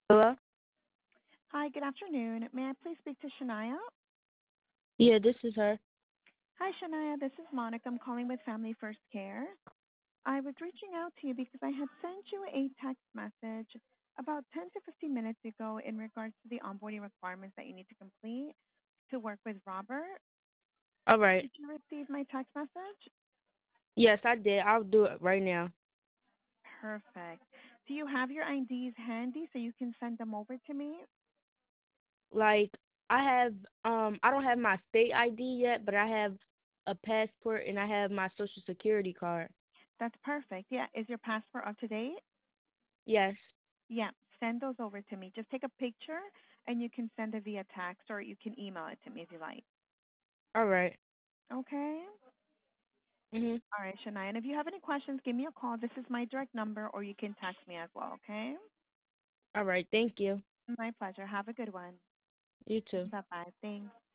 Hello? Hi, good afternoon. May I please speak to Shania? Yeah, this is her. Hi, Shania. This is Monica. I'm calling with Family First Care. I was reaching out to you because I had sent you a text message about 10 to 15 minutes ago in regards to the onboarding requirements that you need to complete to work with Robert. All right. Did you receive my text message? Yes, I did. I'll do it right now. Perfect. Do you have your IDs handy so you can send them over to me? Like I have I don't have my state ID yet, but I have a passport and I have my social security card. That's perfect. Yeah. Is your passport up to date? Yes. Yeah, send those over to me. Just take a picture and you can send it via text or you can email it to me if you like. All right. Okay? Mhm. All right, Shania. And if you have any questions, give me a call. This is my direct number or you can text me as well, okay? All right. Thank you. My pleasure. Have a good one. You too. Bye bye. Thanks.